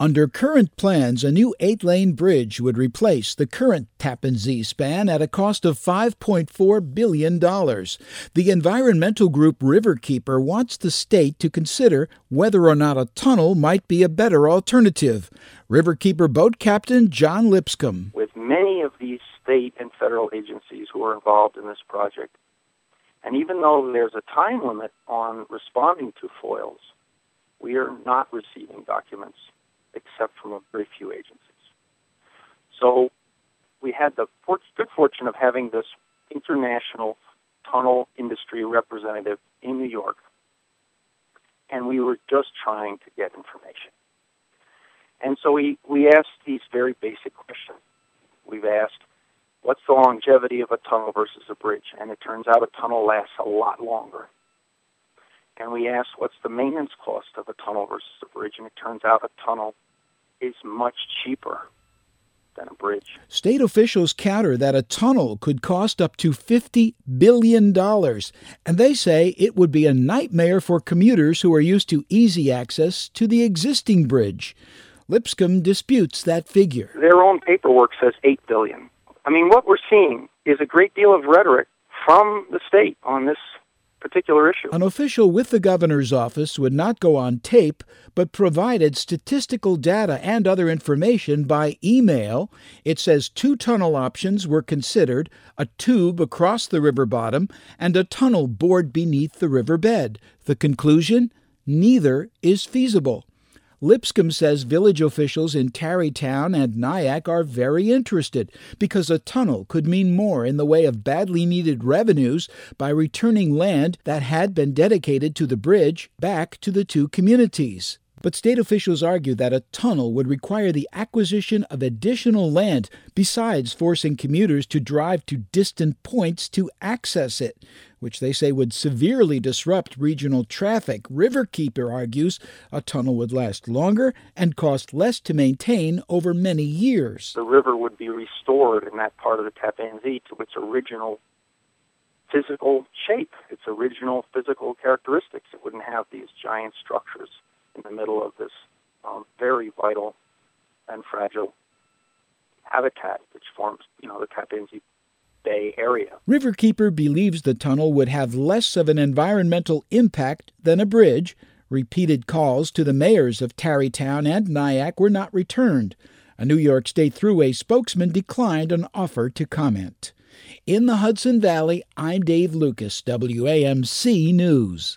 Under current plans, a new 8-lane bridge would replace the current Tappan Zee span at a cost of $5.4 billion. The environmental group Riverkeeper wants the state to consider whether or not a tunnel might be a better alternative. Riverkeeper boat captain John Lipscomb. With many of these state and federal agencies who are involved in this project, and even though there's a time limit on responding to FOILs, we are not receiving documents except from a very few agencies. So we had the good fortune of having this international tunnel industry representative in New York, and we were just trying to get information. And so we asked these very basic questions. We've asked, what's the longevity of a tunnel versus a bridge? And it turns out a tunnel lasts a lot longer. And we asked, what's the maintenance cost of a tunnel versus a bridge? And it turns out a tunnel is much cheaper than a bridge. State officials counter that a tunnel could cost up to $50 billion, and they say it would be a nightmare for commuters who are used to easy access to the existing bridge. Lipscomb disputes that figure. Their own paperwork says $8 billion. I mean, what we're seeing is a great deal of rhetoric from the state on this particular issue. An official with the governor's office would not go on tape, but provided statistical data and other information by email. It says 2 tunnel options were considered, a tube across the river bottom and a tunnel bored beneath the riverbed. The conclusion? Neither is feasible. Lipscomb says village officials in Tarrytown and Nyack are very interested because a tunnel could mean more in the way of badly needed revenues by returning land that had been dedicated to the bridge back to the 2 communities. But state officials argue that a tunnel would require the acquisition of additional land besides forcing commuters to drive to distant points to access it, which they say would severely disrupt regional traffic. Riverkeeper argues a tunnel would last longer and cost less to maintain over many years. The river would be restored in that part of the Tappan Zee to its original physical shape, its original physical characteristics. It wouldn't have these giant structures in the middle of this very vital and fragile habitat which forms, the Tappan Zee Bay area. Riverkeeper believes the tunnel would have less of an environmental impact than a bridge. Repeated calls to the mayors of Tarrytown and Nyack were not returned. A New York State Thruway spokesman declined an offer to comment. In the Hudson Valley, I'm Dave Lucas, WAMC News.